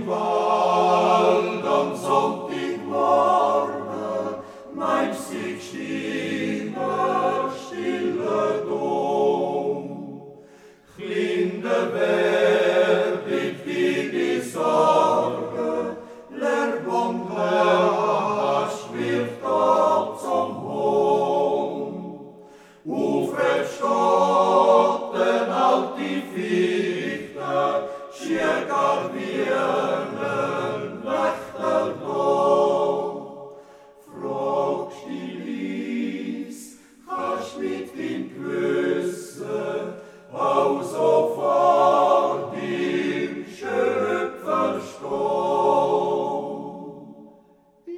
im Wald am Sonntagmorgen, meinst die stille Dom. Klinde werdet wie die Sorge, Lerbom schwirft Gott zum Hom. Ufret stotten alt die Fichte, schier Gardienen lächelt do. Fragst die Lies, kannst mit dem Gewissen auch so vor dem Schöpfer stehen.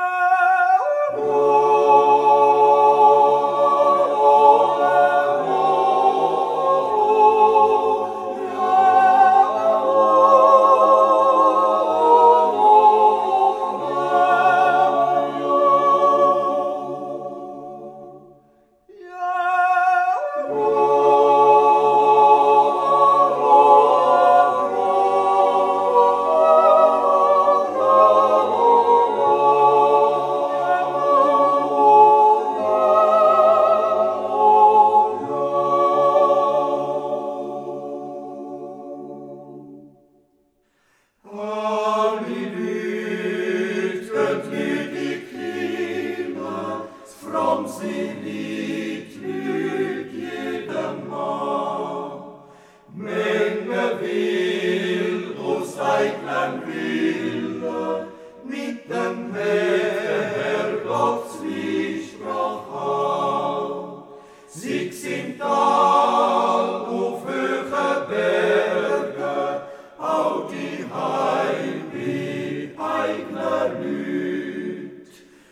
Sie liebt jedem Mann. Menge will aus eigenem Wille mit dem Herr Gott Zwiesprach haben. Sie sind Tal auf höhe Berge, auch die Heim mit eigener Lüt.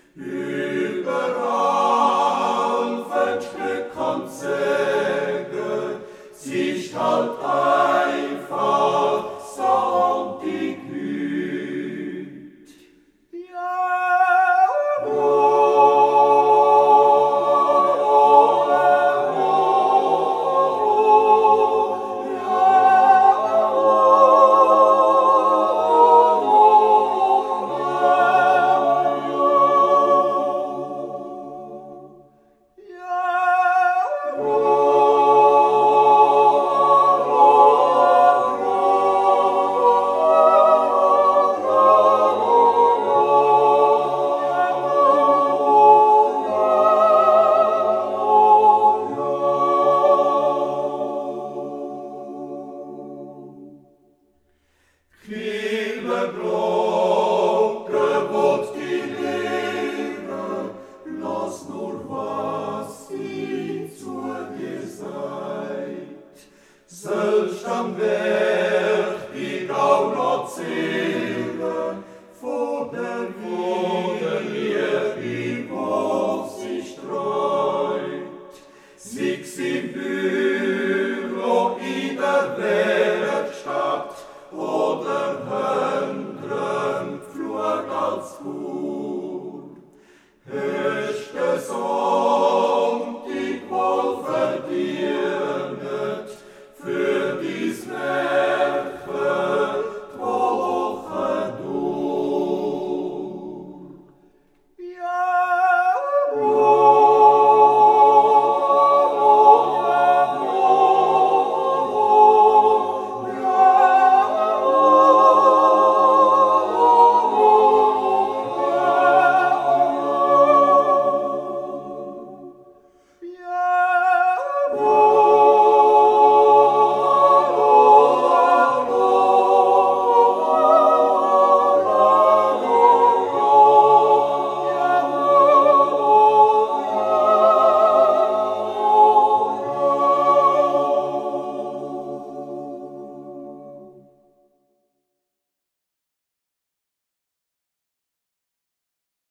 Überall Glück und Segen, sich halt einfach so die Güte. Liebe Brot.